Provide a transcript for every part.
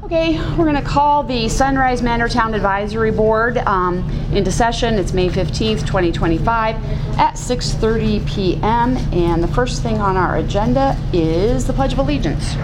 Okay, we're going to call the Sunrise Manor Town Advisory Board into session. It's May 15th, 2025 at 6:30 p.m. And the first thing on our agenda is the Pledge of Allegiance.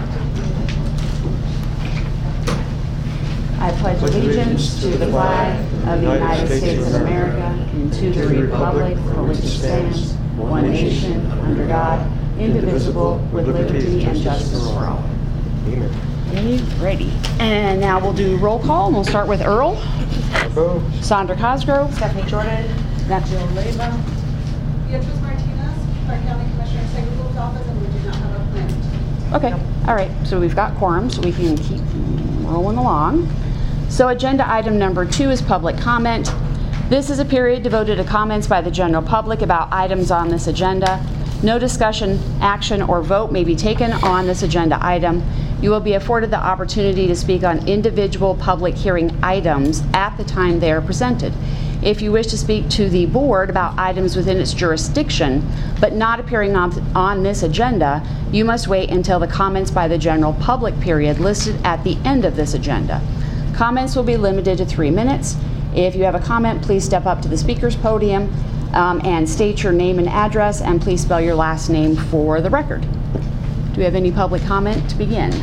I pledge allegiance to the flag of the United States of America and to the republic for which it stands, one nation, under God, indivisible, with liberty and justice for all. Amen. Ready. And now we'll do roll call, and we'll start with Earl. Hello. Sandra Cosgrove. Stephanie Jordan. Nacho Leyva. Beatriz Martinez, Clark County Commissioner Segal's office, and we do not have a plan. Okay. All right. So we've got quorum, so we can keep rolling along. So agenda item number 2 is public comment. This is a period devoted to comments by the general public about items on this agenda. No discussion, action, or vote may be taken on this agenda item. You will be afforded the opportunity to speak on individual public hearing items at the time they are presented. If you wish to speak to the board about items within its jurisdiction, but not appearing on this agenda, you must wait until the comments by the general public period listed at the end of this agenda. Comments will be limited to 3 minutes. If you have a comment, please step up to the speaker's podium and state your name and address, and please spell your last name for the record. Do we have any public comment to begin?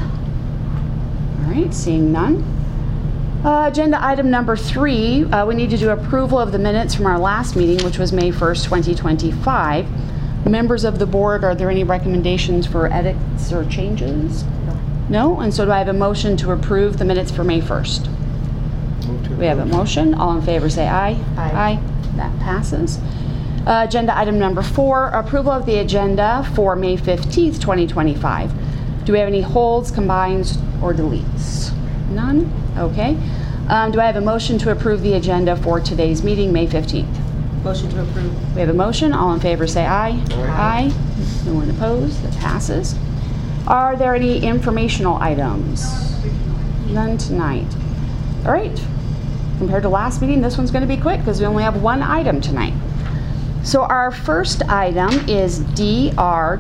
All right, seeing none. Agenda item number 3, we need to do approval of the minutes from our last meeting, which was May 1st, 2025. Members of the board, are there any recommendations for edits or changes? No? And so do I have a motion to approve the minutes for May 1st? We have a motion. All in favor say aye. Aye. Aye. That passes. Agenda item number 4, approval of the agenda for May 15th, 2025. Do we have any holds, combines, or deletes? None? Okay. Do I have a motion to approve the agenda for today's meeting, May 15th? Motion to approve. We have a motion. All in favor say aye. Aye. Aye. No one opposed. That passes. Are there any informational items? None tonight. All right. Compared to last meeting, this one's going to be quick because we only have one item tonight. So our first item is DR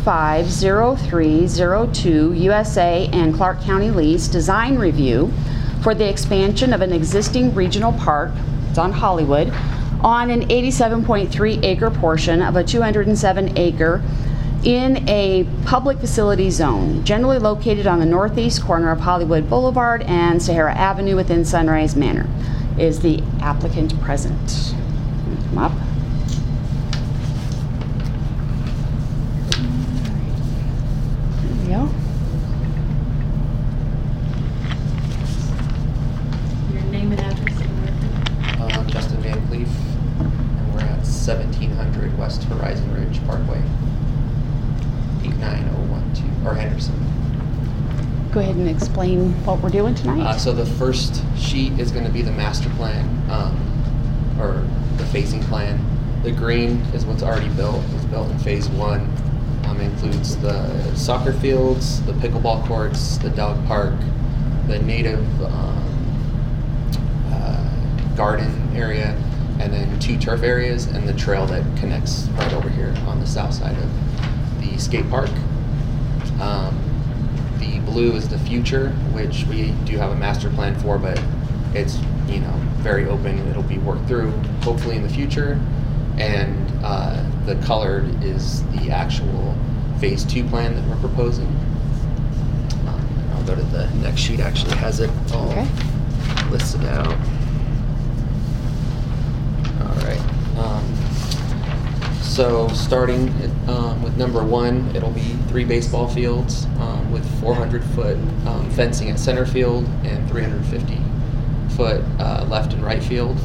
250302 USA and Clark County lease design review for the expansion of an existing regional park, it's on Hollywood, on an 87.3 acre portion of a 207 acre in a public facility zone, generally located on the northeast corner of Hollywood Boulevard and Sahara Avenue within Sunrise Manor. Is the applicant present? Come up. There we go. Your name and address for the record. Justin Van Cleef, and we're at 1700 West Horizon Ridge Parkway, 89012, or Henderson. Go ahead and explain what we're doing tonight. So the first sheet is going to be the master plan, or the phasing plan. The green is what's already built. It's built in phase 1. Includes the soccer fields, the pickleball courts, the dog park, the native garden area, and then 2 turf areas, and the trail that connects right over here on the south side of the skate park. The blue is the future, which we do have a master plan for, but it's, very open. It'll be worked through hopefully in the future. And the colored is the actual phase 2 plan that we're proposing. And I'll go to the next sheet, actually has it all listed out. All right. So starting with number 1, it'll be 3 baseball fields with 400-foot fencing at center field and 350-foot left and right field.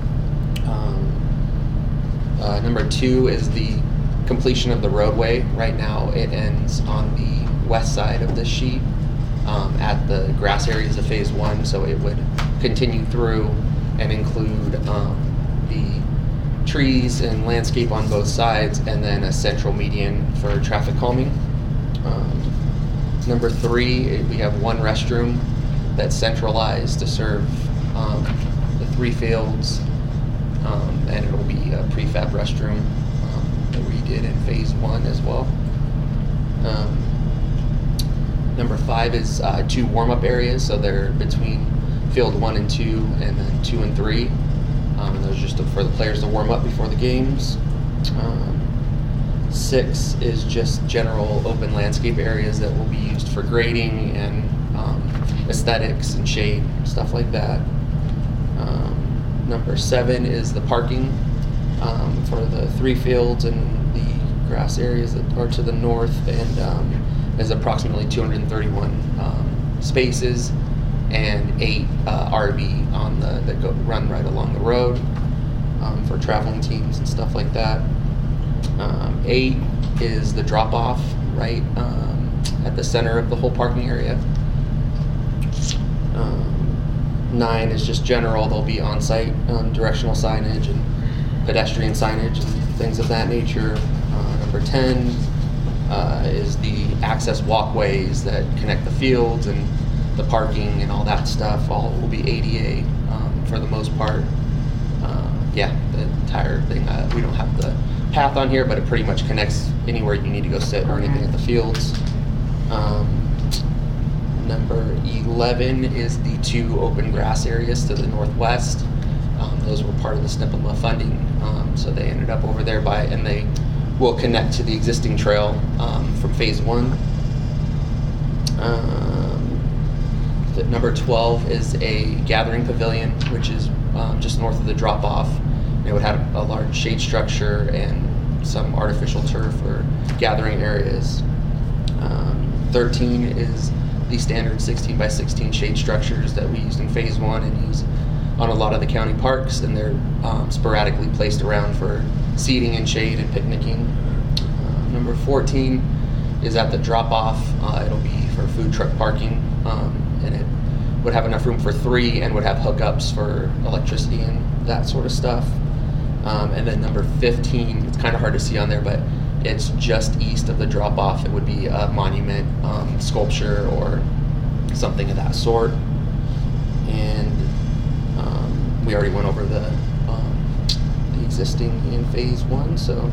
Number 2 is the completion of the roadway. Right now it ends on the west side of this sheet at the grass areas of phase 1, so it would continue through and include the trees and landscape on both sides, and then a central median for traffic calming. Number 3, we have 1 restroom that's centralized to serve the 3 fields, and it'll be a prefab restroom that we did in phase 1 as well. Number 5 is 2 warm-up areas, so they're between field 1 and 2, and then 2 and 3. And those are just for the players to warm up before the games. 6 is just general open landscape areas that will be used for grading and aesthetics and shade, stuff like that. Number 7 is the parking for the 3 fields and the grass areas that are to the north, and is approximately 231 spaces and 8 RV on that run right along the road for traveling teams and stuff like that. 8 is the drop-off right at the center of the whole parking area. 9 is just general. There'll be on-site directional signage and pedestrian signage and things of that nature. Number 10 is the access walkways that connect the fields and the parking and all that stuff. All will be ADA for the most part. The entire thing. We don't have the path on here, but it pretty much connects anywhere you need to go sit or anything at the fields. Number 11 is the 2 open grass areas to the northwest. Those were part of the SNPMA funding, so they ended up over there and they will connect to the existing trail from phase 1. Number 12 is a gathering pavilion, which is just north of the drop-off. It would have a large shade structure and some artificial turf or gathering areas. 13 is the standard 16 by 16 shade structures that we used in phase 1 and use on a lot of the county parks, and they're sporadically placed around for seating and shade and picnicking. Number 14 is at the drop-off. It'll be for food truck parking, and it would have enough room for 3 and would have hookups for electricity and that sort of stuff. And then number 15, it's kind of hard to see on there, but it's just east of the drop-off. It would be a monument, sculpture, or something of that sort. And we already went over the existing in phase 1, so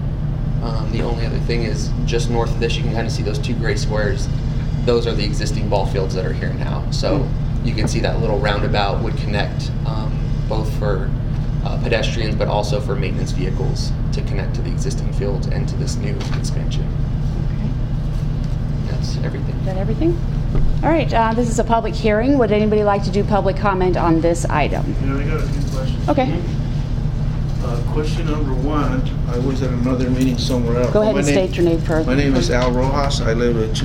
the only other thing is just north of this, you can kind of see those 2 gray squares. Those are the existing ball fields that are here now. So you can see that little roundabout would connect both for pedestrians, but also for maintenance vehicles to connect to the existing fields and to this new expansion. Okay. That's everything. Is that everything? All right, this is a public hearing. Would anybody like to do public comment on this item? Yeah, I got a few questions. Okay. Question number 1, I was at another meeting somewhere else. Go ahead and state your name first. My name is Al Rojas. I live at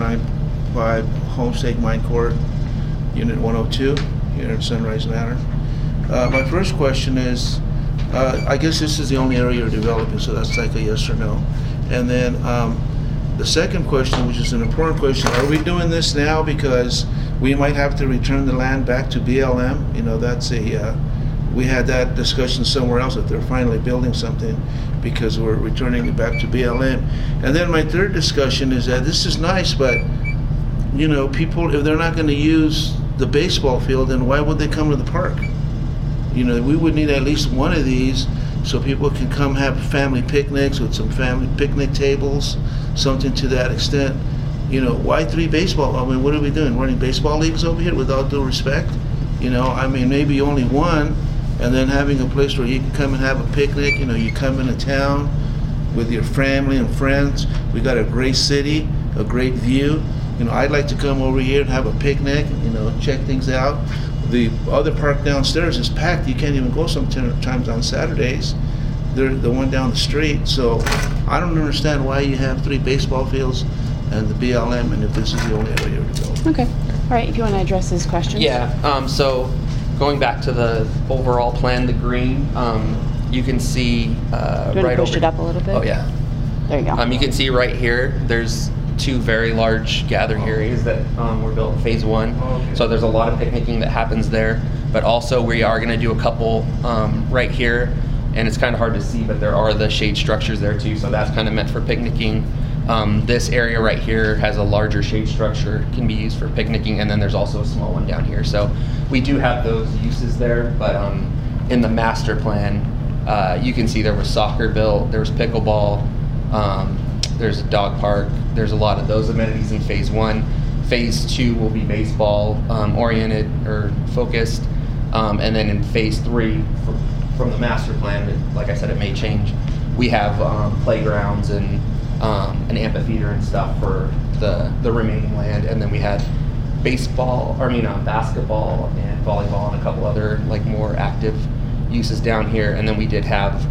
2095 Homestake Mine Court, Unit 102, here in Sunrise Manor. My first question is, I guess this is the only area you're developing, so that's like a yes or no. And then the second question, which is an important question, are we doing this now because we might have to return the land back to BLM? You know, that's we had that discussion somewhere else, that they're finally building something because we're returning it back to BLM. And then my third discussion is that this is nice, but you know, people, if they're not going to use the baseball field, then why would they come to the park? You know, we would need at least one of these so people can come have family picnics with some family picnic tables, something to that extent. You know, why 3 baseball? I mean, what are we doing? Running baseball leagues over here, with all due respect? You know, I mean, maybe only one, and then having a place where you can come and have a picnic. You know, you come into town with your family and friends. We got a great city, a great view. You know, I'd like to come over here and have a picnic, you know, check things out. The other park downstairs is packed. You can't even go sometimes on Saturdays. They're the one down the street. So I don't understand why you have 3 baseball fields and the BLM, and if this is the only area to go. Okay. All right, if you want to address his questions. Yeah, so going back to the overall plan, the green, you can see Do you want right to push over. it up a little bit? Oh yeah. There you go. You can see right here, there's 2 very large gathering areas that were built in phase 1. Oh, okay. So there's a lot of picnicking that happens there. But also we are going to do a couple right here, and it's kind of hard to see, but there are the shade structures there too. So that's kind of meant for picnicking. This area right here has a larger shade structure, can be used for picnicking, and then there's also a small one down here. So we do have those uses there, but in the master plan, you can see there was soccer built, there was pickleball, there's a dog park, there's a lot of those amenities in phase 1. phase 2 will be baseball oriented or focused. And then in phase 3, from the master plan, like I said, it may change. We have playgrounds and an amphitheater and stuff for the remaining land. And then we had basketball and volleyball and a couple other like more active uses down here. And then we did have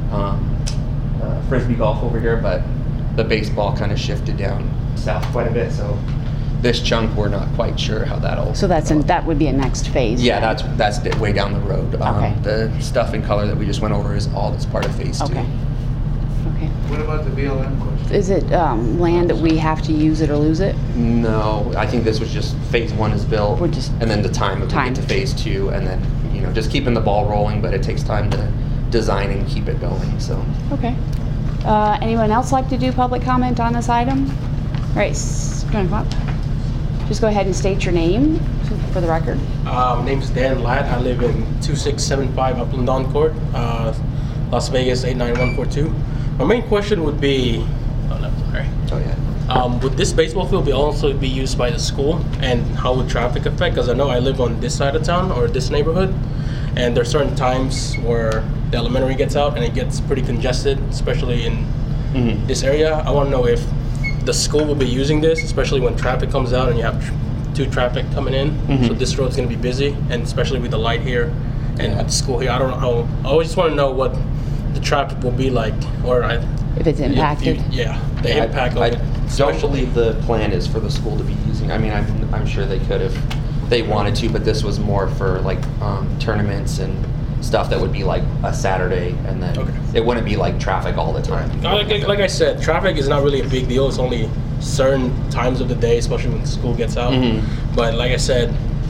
frisbee golf over here, but the baseball kind of shifted down south quite a bit. So this chunk, we're not quite sure how that'll. So that would be a next phase. Yeah, then? that's way down the road. Okay. The stuff in color that we just went over is all that's part of phase 2. Okay. Okay. What about the BLM question? Is it land that we have to use it or lose it? No, I think this was just phase 1 is built, We're just- and then the time of Time. get to phase 2, and then just keeping the ball rolling. But it takes time to design and keep it going. So. Okay. Anyone else like to do public comment on this item? All right, come up. Just go ahead and state your name for the record. My name's Dan Ladd. I live in 2675 Upland Dawn Court, Las Vegas 89142. My main question would be, Oh yeah. would this baseball field also be used by the school, and how would traffic affect? Because I know I live on this side of town or this neighborhood, and there's certain times where the elementary gets out and it gets pretty congested, especially in this area. I want to know if the school will be using this, especially when traffic comes out and you have 2 traffic coming in. So this road's going to be busy, and especially with the light here and with the school here. I don't know how. I always just want to know what the traffic will be like, or If it's impacted. the impact of I it. don't especially- believe the plan is for the school to be using. I mean, I'm sure they could if they wanted to, but this was more for like tournaments and stuff that would be like a Saturday, and then Okay. it wouldn't be like traffic all the time. Like I said, traffic is not really a big deal. It's only certain times of the day, especially when school gets out. But like I said,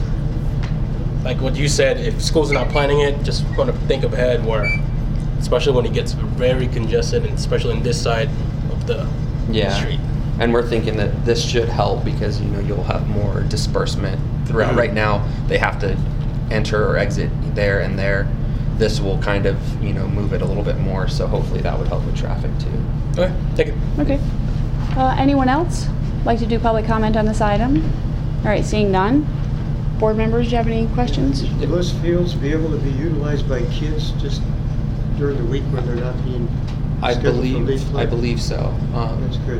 like what you said, if school's not planning it, just want to think ahead where, especially when it gets very congested, and especially on this side of the street. And we're thinking that this should help because you'll have more disbursement throughout. Right now, they have to enter or exit there and there. This will kind of move it a little bit more. So hopefully that would help with traffic too. Okay, thank you. Okay. Anyone else like to do public comment on this item? All right, seeing none. Board members, do you have any questions? Will those fields be able to be utilized by kids just during the week when they're not being scheduled for leaf play? I believe so. That's good.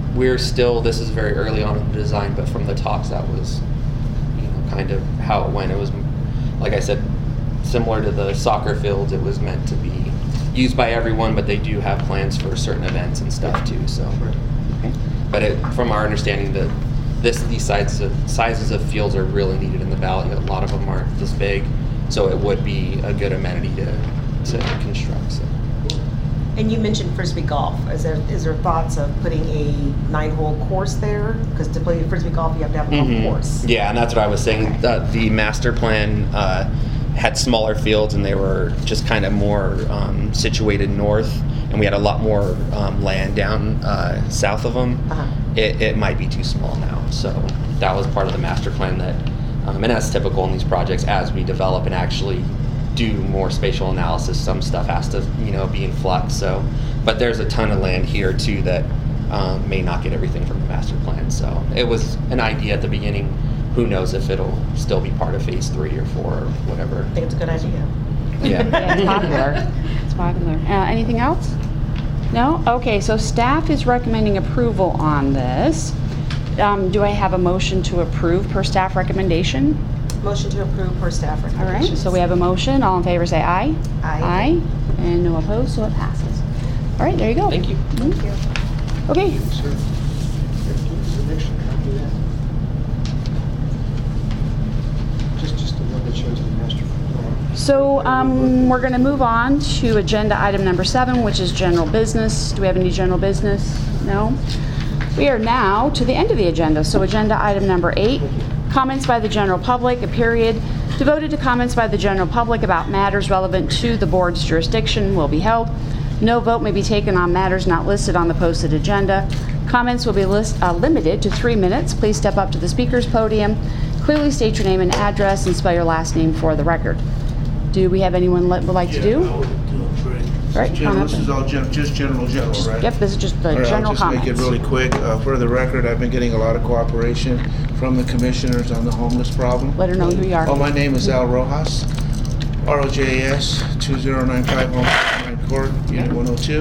This is very early on in the design, but from the talks that was kind of how it went. It was, like I said, similar to the soccer fields. It was meant to be used by everyone, but they do have plans for certain events and stuff too. So, Okay. but from our understanding, that these sizes of fields are really needed in the valley. A lot of them aren't this big, so it would be a good amenity to construct. So. And you mentioned frisbee golf. Is there thoughts of putting a 9-hole course there? Because to play frisbee golf, you have to have a golf course. Yeah, and that's what I was saying. Okay. The master plan had smaller fields, and they were just kind of more situated north, and we had a lot more land down south of them. It might be too small now, so that was part of the master plan. That, and that's typical in these projects. As we develop and actually do more spatial analysis, some stuff has to be in flux. So, but there's a ton of land here too that may not get everything from the master plan. So it was an idea at the beginning. Who knows if it'll still be part of phase 3 or 4 or whatever. I think it's a good idea. Yeah. Yeah, it's popular. It's popular. Anything else? No? Okay, so staff is recommending approval on this. Do I have a motion to approve per staff recommendation? Motion to approve per staff All right, recommendations. so we have a motion. All in favor say aye. Aye. Aye. And no opposed, so it passes. All right, there you go. Thank you. Thank you. Okay, Sir, is the next copy of that? Just the one that shows the master plan. so we're going to move on to agenda item number 7, which is general business. Do we have any general business? No? We are now to the end of the agenda. So agenda item number 8, comments by the general public, a period devoted to comments by the general public about matters relevant to the board's jurisdiction will be held. No vote may be taken on matters not listed on the posted agenda. Comments will be limited to 3 minutes. Please step up to the speaker's podium, clearly state your name and address, and spell your last name for the record. Do we have anyone would like to do? I would do it. All Right, come on up This is all just general, right? Yep, this is just the All right, general I'll just comments. make it really quick. For the record, I've been getting a lot of cooperation from the commissioners on the homeless problem. Let her know who you are. Oh, my name is Al Rojas, ROJAS, 2095 Homestead Court, Unit 102.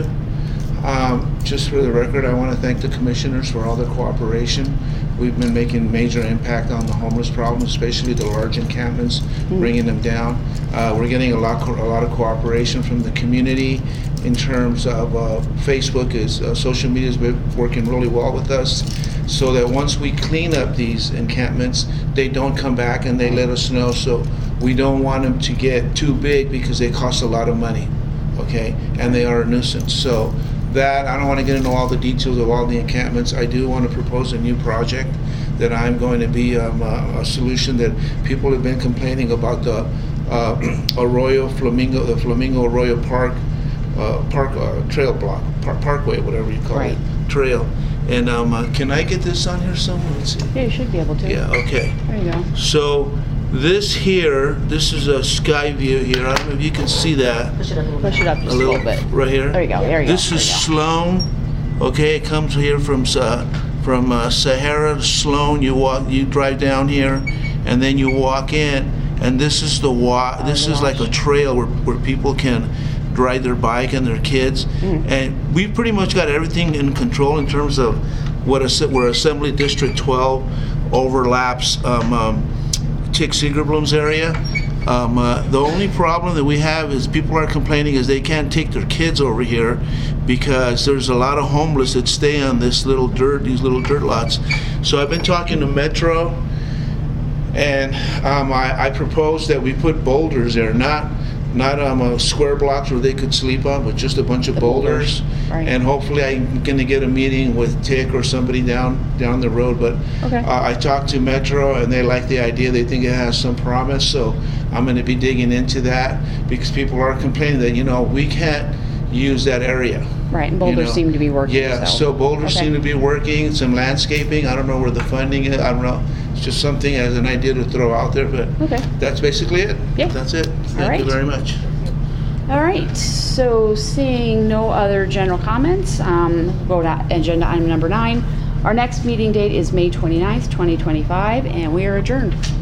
Just for the record, I want to thank the commissioners for all their cooperation. We've been making major impact on the homeless problem, especially the large encampments, bringing them down. We're getting a lot of cooperation from the community in terms of Facebook. Social media has been working really well with us, so that once we clean up these encampments, they don't come back and they let us know. So we don't want them to get too big because they cost a lot of money, okay? And they are a nuisance. So that, I don't want to get into all the details of all the encampments. I do want to propose a new project that I'm going to be a solution that people have been complaining about, the Arroyo Flamingo, the Flamingo Arroyo Park trail block, parkway, whatever you call it, trail. And can I get this on here somewhere? Let's see. Yeah, you should be able to. Yeah, okay. There you go. So this here, this is a sky view here. I don't know if you can see that. Push it up a little Push it up just a little bit. Right here. There you go. There you go. This is Sloan. Okay, it comes here from Sahara to Sloan. You drive down here, and then you walk in, and this is the This is like a trail where people can ride their bike and their kids, and we've pretty much got everything in control in terms of where Assembly District 12 overlaps Chick Segerblum's area. The only problem that we have is people are complaining is they can't take their kids over here because there's a lot of homeless that stay on these little dirt lots. So I've been talking to Metro, and I proposed that we put boulders there, not square blocks where they could sleep on, but just a bunch of boulders. Right. And hopefully I'm going to get a meeting with Tick or somebody down the road. But Okay. I talked to Metro, and they like the idea. They think it has some promise. So I'm going to be digging into that because people are complaining that, we can't use that area. Right, and boulders seem to be working. Yeah, so boulders seem to be working, some landscaping. I don't know where the funding is. I don't know. It's just something as an idea to throw out there, but that's basically it. Yeah. That's it. Thank you very much. All right, so seeing no other general comments, go to agenda item number 9. Our next meeting date is May 29th, 2025, and we are adjourned.